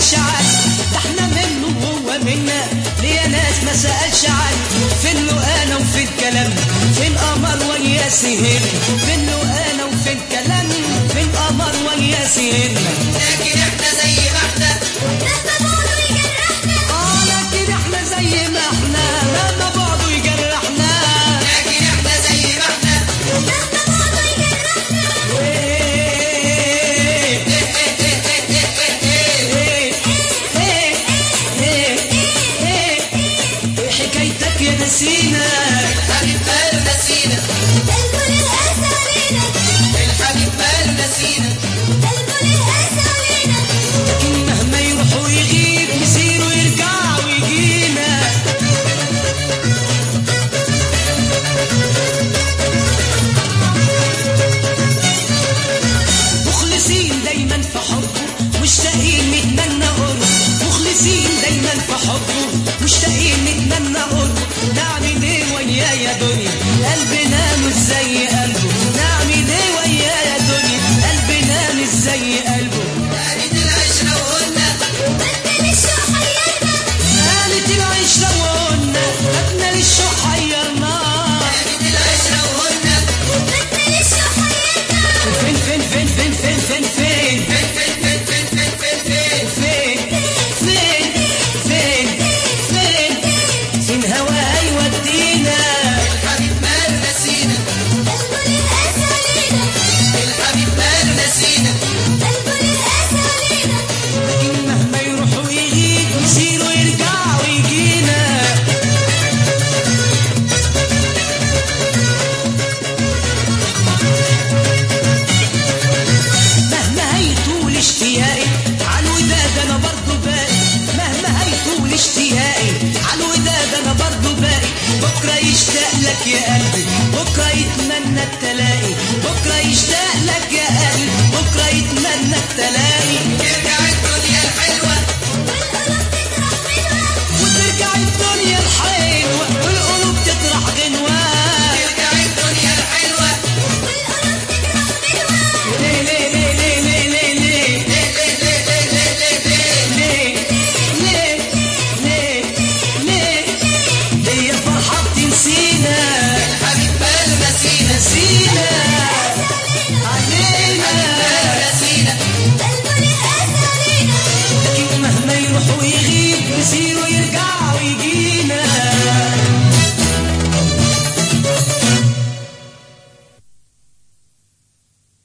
سألش عني، ده احنا منه وهو منا، ليا ناس ما سألش عني. فين له انا وفين كلامنا، فين قمر ويا سهرنا، فين له انا وفين كلامنا، فين قمر ويا سهرنا. لكن احنا زي ما احنا مهما بعده يجرحنا. لكن احنا زي ما احنا مهما بعده يجرحنا. لكن احنا زي ما احنا مهما بعده يجرحنا. حكايتك يا نسينا، الحبيب ماله نسينا، قلبه للقاسى علينا. الحبيب ماله نسينا. قلبه للقاسى علينا. لكن مهما يروح ويغيب مسيره يرجع ويجينا. مخلصين دايما في حبه، مشتاقين نتمنى قربه. مخلصين دايما في حبه، مشتاقين نتمنى قربه. نعمل ايه وياه يا دنيا، قلبنا مش زي قلبه. نعمل ايه وياه يا دنيا، قلبنا مش زي قلبه. قالت العشرة وقلنا بدل الشوق حيرنا. قالت العشرة وقلنا خدنا للشوق حيرنا. قالت العشرة وقلنا بدل الشوق حيرنا. فين فين فين فين فين فين فين فين فين فين فين فين فين فين فين فين فين فين فين هواها يودينا. الحبيب ماله نسينا، قلبه للقاسى علينا. الحبيب ماله نسينا. قلبه للقاسى علينا. لكن مهما يروح ويغيب مسيره يرجع ويجينا. مهما هيطول اشتياقي عالوداد انا برضه باقي. مهما هيطول اشتياقي عالوداد انا برضه باقي. بكره يشتاق لك يا قلبي، بكره يتمنى التلاقي. بكره يشتاق لك يا قلبي، بكره يتمنى التلاقي.